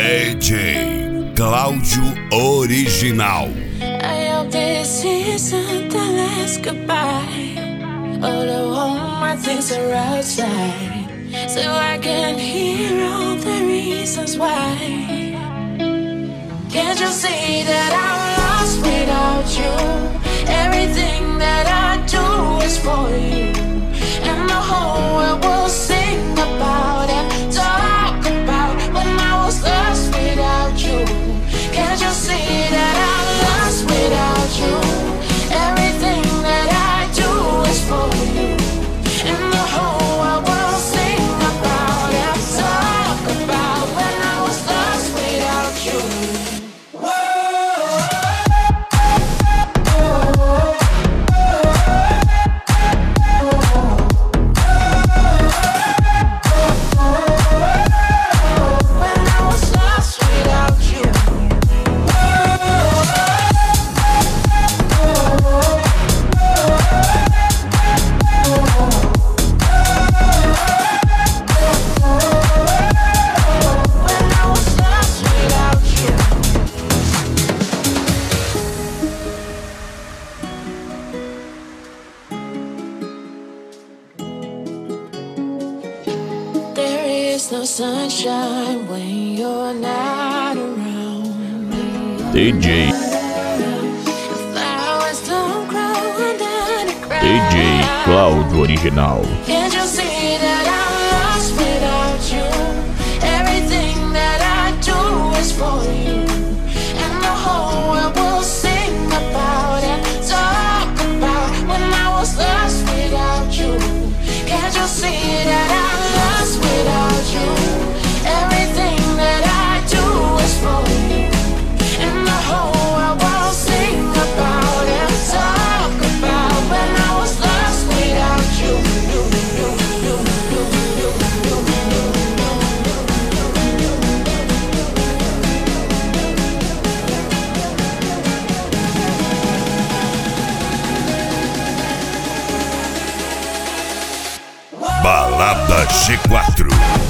DJ Cláudio Original. I hope this isn't the last goodbye. Although my things are outside, so I can hear all the reasons why. Can't you see that I'm lost without you? Everything that I do is for you, and the whole world will sing about and talk about when I was lost without you. Can't you see that I'm lost without you? Everything that I do is for you, and the whole world will sing about and talk about when I was lost without you. No sunshine when you're not around. DJ Flowers don't grow under the ground. DJ Cláudio Original. Can't you see that I'm lost without you? Everything that I do is for you, and the whole world will sing about and talk about when I was lost without you. Can't you see that I'm lost without you? Everything that I do is for you, and the whole world will sing about and talk about when I was lost without you. Balada G4.